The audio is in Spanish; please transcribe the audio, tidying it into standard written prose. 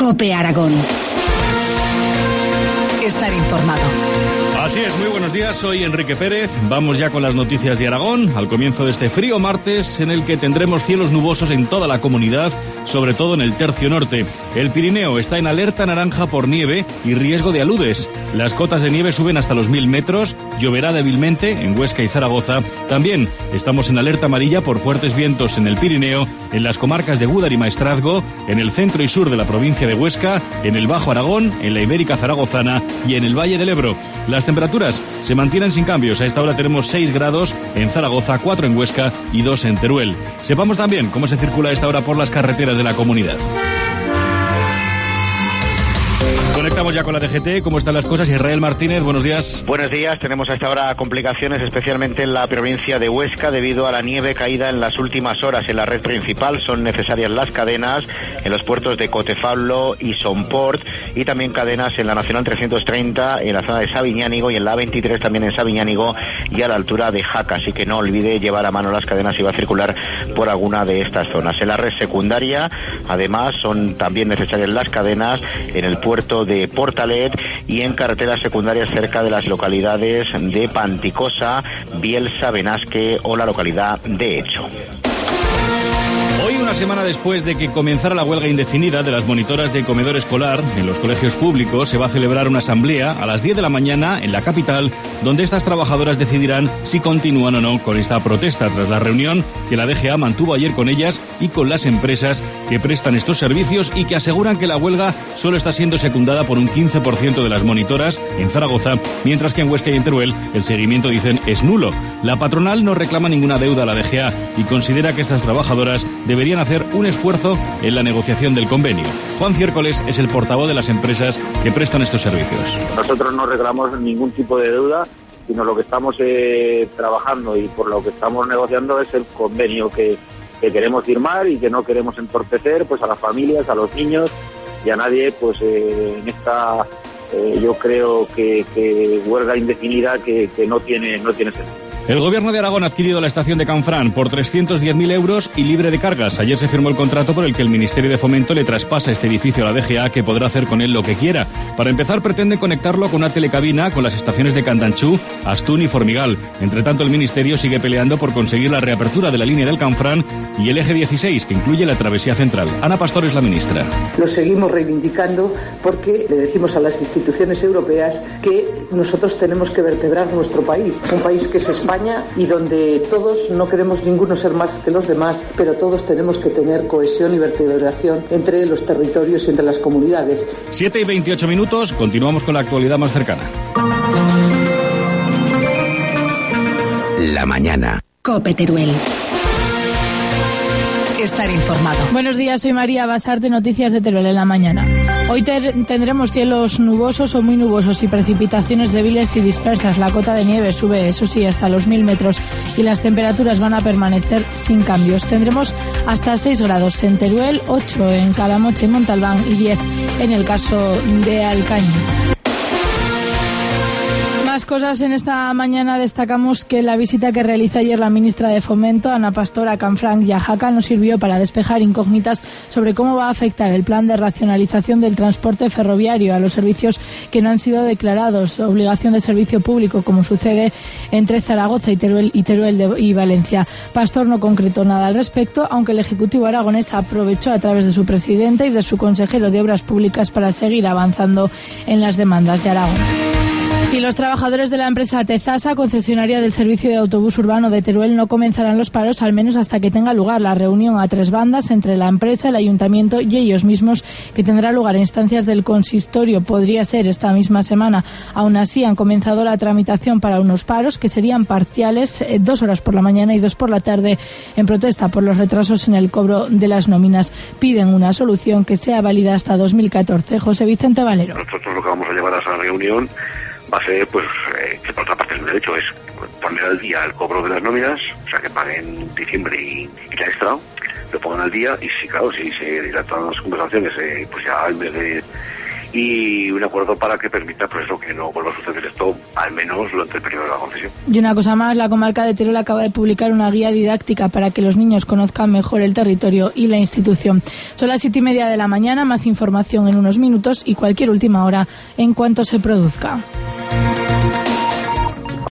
COPE Aragón. Estar informado. Así es, muy buenos días, soy Enrique Pérez. Vamos ya con las noticias de Aragón, al comienzo de este frío martes en el que tendremos cielos nubosos en toda la comunidad, sobre todo en el tercio norte. El Pirineo está en alerta naranja por nieve y riesgo de aludes. Las cotas de nieve suben hasta los 1000 metros, lloverá débilmente en Huesca y Zaragoza. También estamos en alerta amarilla por fuertes vientos en el Pirineo, en las comarcas de Gúdar y Maestrazgo, en el centro y sur de la provincia de Huesca, en el Bajo Aragón, en la Ibérica Zaragozana y en el Valle del Ebro. Las temperaturas se mantienen sin cambios. A esta hora tenemos 6 grados en Zaragoza, 4 en Huesca y 2 en Teruel. Sepamos también cómo se circula a esta hora por las carreteras de la comunidad. Conectamos ya con la DGT. ¿Cómo están las cosas? Israel Martínez, buenos días. Buenos días. Tenemos a esta hora complicaciones, especialmente en la provincia de Huesca, debido a la nieve caída en las últimas horas en la red principal. Son necesarias las cadenas en los puertos de Cotefablo y Somport, y también cadenas en la Nacional 330, en la zona de Sabiñánigo, y en la A23 también en Sabiñánigo y a la altura de Jaca. Así que no olvide llevar a mano las cadenas si va a circular por alguna de estas zonas. En la red secundaria, además, son también necesarias las cadenas en el puerto de Portalet y en carreteras secundarias cerca de las localidades de Panticosa, Bielsa, Benasque o la localidad de Echo. Hoy, una semana después de que comenzara la huelga indefinida de las monitoras de comedor escolar en los colegios públicos, se va a celebrar una asamblea a las 10 de la mañana en la capital, donde estas trabajadoras decidirán si continúan o no con esta protesta, tras la reunión que la DGA mantuvo ayer con ellas y con las empresas que prestan estos servicios y que aseguran que la huelga solo está siendo secundada por un 15% de las monitoras en Zaragoza, mientras que en Huesca y en Teruel el seguimiento, dicen, es nulo. La patronal no reclama ninguna deuda a la DGA y considera que estas trabajadoras deberían hacer un esfuerzo en la negociación del convenio. Juan Ciércoles es el portavoz de las empresas que prestan estos servicios. Nosotros no reclamamos ningún tipo de deuda, sino lo que estamos trabajando y por lo que estamos negociando es el convenio que queremos firmar y que no queremos entorpecer pues a las familias, a los niños y a nadie pues en esta yo creo que huelga indefinida que no tiene sentido. El Gobierno de Aragón ha adquirido la estación de Canfrán por 310.000 euros y libre de cargas. Ayer se firmó el contrato por el que el Ministerio de Fomento le traspasa este edificio a la DGA, que podrá hacer con él lo que quiera. Para empezar, pretende conectarlo con una telecabina con las estaciones de Candanchú, Astún y Formigal. Entre tanto, el Ministerio sigue peleando por conseguir la reapertura de la línea del Canfrán y el eje 16, que incluye la travesía central. Ana Pastor es la ministra. Lo seguimos reivindicando porque le decimos a las instituciones europeas que nosotros tenemos que vertebrar nuestro país, un país que es España y donde todos no queremos ninguno ser más que los demás, pero todos tenemos que tener cohesión y vertebración entre los territorios y entre las comunidades. 7:28, continuamos con la actualidad más cercana. La mañana. COPE Teruel. Estar informado. Buenos días, soy María Basarte, noticias de Teruel en la mañana. Hoy tendremos cielos nubosos o muy nubosos y precipitaciones débiles y dispersas. La cota de nieve sube, eso sí, hasta los 1000 metros y las temperaturas van a permanecer sin cambios. Tendremos hasta 6 grados en Teruel, 8 en Calamocha y Montalbán y 10 en el caso de Alcañiz. Más cosas en esta mañana. Destacamos que la visita que realizó ayer la ministra de Fomento, Ana Pastor, a Canfranc y a Jaca nos sirvió para despejar incógnitas sobre cómo va a afectar el plan de racionalización del transporte ferroviario a los servicios que no han sido declarados obligación de servicio público, como sucede entre Zaragoza y Teruel y Valencia. Pastor no concretó nada al respecto, aunque el Ejecutivo aragonés aprovechó a través de su presidenta y de su consejero de Obras Públicas para seguir avanzando en las demandas de Aragón. Y los trabajadores de la empresa Tezasa, concesionaria del servicio de autobús urbano de Teruel, no comenzarán los paros al menos hasta que tenga lugar la reunión a 3 bandas entre la empresa, el ayuntamiento y ellos mismos, que tendrá lugar en instancias del consistorio. Podría ser esta misma semana. Aún así, han comenzado la tramitación para unos paros que serían parciales, 2 horas por la mañana y 2 por la tarde, en protesta por los retrasos en el cobro de las nóminas. Piden una solución que sea válida hasta 2014. José Vicente Valero. Nosotros lo que vamos a llevar a esa reunión va a ser, que por otra parte es un derecho, es poner al día el cobro de las nóminas, o sea, que paguen diciembre y la extra, lo pongan al día, y si, claro, si se dilatan las conversaciones, pues ya el mes de y un acuerdo para que permita pues eso, que no vuelva a suceder esto, al menos durante el periodo de la concesión. Y una cosa más, la comarca de Teruel acaba de publicar una guía didáctica para que los niños conozcan mejor el territorio y la institución. Son las 7:30 de la mañana, más información en unos minutos y cualquier última hora en cuanto se produzca.